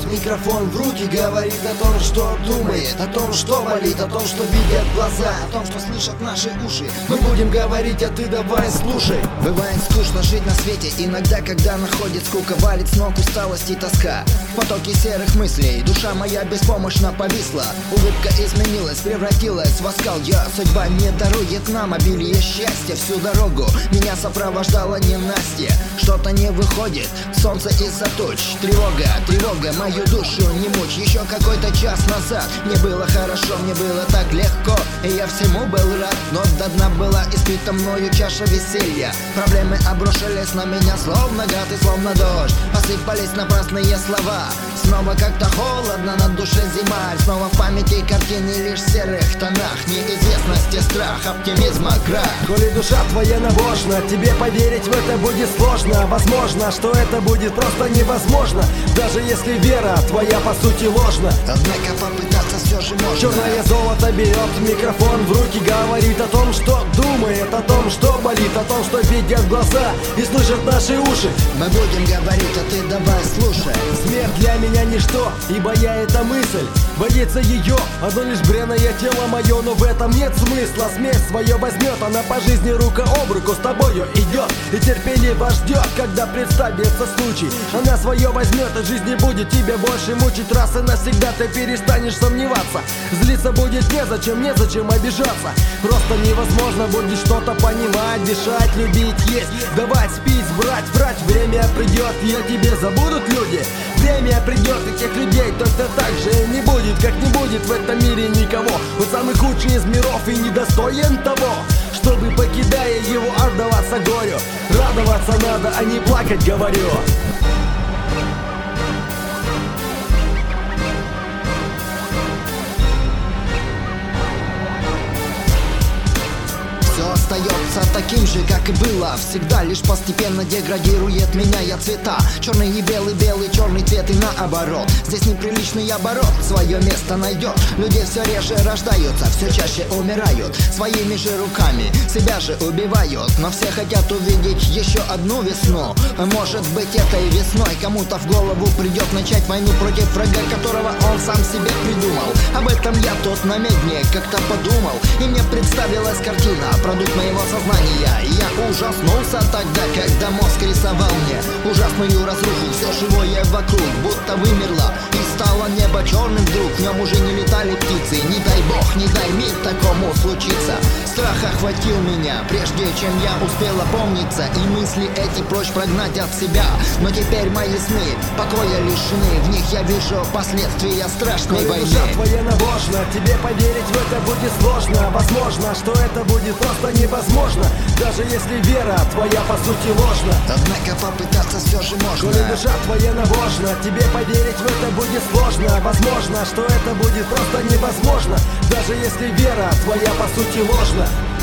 микрофон в руки, говорит о том, что думает, о том, что болит, о том, что видят глаза, о том, что слышат наши уши. Мы будем говорить, а ты давай слушай. Бывает скучно жить на свете, иногда, когда находит скука, валит с ног усталость и тоска. В потоке серых мыслей душа моя беспомощно повисла. Улыбка изменилась, превратилась в оскал. Судьба не дарует нам обилие счастья. Всю дорогу меня сопровождала ненастье. Что-то не выходит, солнце из-за туч. Тревога, тревога, мою душу не мучь. Еще какой-то час назад мне было хорошо, мне было так легко, и я всему был рад. Но до дна была испита мною чаша веселья. Проблемы обрушились на меня, словно град и словно дождь. Посыпались напрасные слова. Снова как-то холодно, на душе зима. Снова в памяти картины лишь в серых тонах. Неизвестности, страх, оптимизма, крах. Коли душа твоя набожна, тебе поверить в это будет сложно. Возможно, что это будет просто невозможно, даже если вера твоя по сути ложна. Однако попытаться все же можно. Черное золото берет микрофон в руки, говорит о том, что думает, о том, что болит, о том, что видят глаза и слышат наши уши. Мы будем говорить, а ты давай слушай. Смерть для меня ничто, ибо я это мысль. Боится ее одно лишь бренное тело мое, но в этом нет смысла. Смерть свое возьмет, она по жизни рука об руку с тобою идет и терпеливо ждет, когда представится случай. Она свое возьмет, и жизнь не будет тебя больше мучить. Раз и навсегда ты перестанешь сомневаться. Злиться будет незачем, незачем обижаться. Просто невозможно будет что-то понимать, дышать, любить, есть, давать, спить, брать, врать. Время придет, и о тебе забудут люди. Время придет, и тех людей точно так же не будет, как не будет в этом мире никого. Он самый худший из миров и недостоин того, чтобы, покидая его, отдаваться горю. Радоваться надо, а не плакать, говорю. Остается таким же, как и было всегда, лишь постепенно деградирует, меняя цвета. Черный и белый, белый, черный цвет и наоборот. Здесь неприличный оборот свое место найдет. Люди все реже рождаются, все чаще умирают. Своими же руками себя же убивают. Но все хотят увидеть еще одну весну. Может быть, этой весной кому-то в голову придет начать войну против врага, которого он сам себе придумал. Об этом я тут на медне как-то подумал, и мне представилась картина, продукт моего сознания. И я ужаснулся тогда, когда мозг рисовал мне ужасную разруху. Все живое вокруг будто вымерло, и стало небо черным вдруг. В нем уже не летали птицы. Не дай бог, не дай мир такому случиться. Страх охватил меня, прежде чем я успел опомниться, и мысли эти прочь прогнать от себя. Но теперь мои сны покоя лишены, в них я вижу последствия страшной войны. Душа твоя набожна, тебе поверить в это будет сложно. Возможно, что это будет просто невозможно, даже если вера твоя по сути ложна. Однако попытаться все же можно. Коли душа твоя набожна, тебе поверить в это будет сложно. Возможно, что это будет просто невозможно, даже если вера твоя по сути ложна.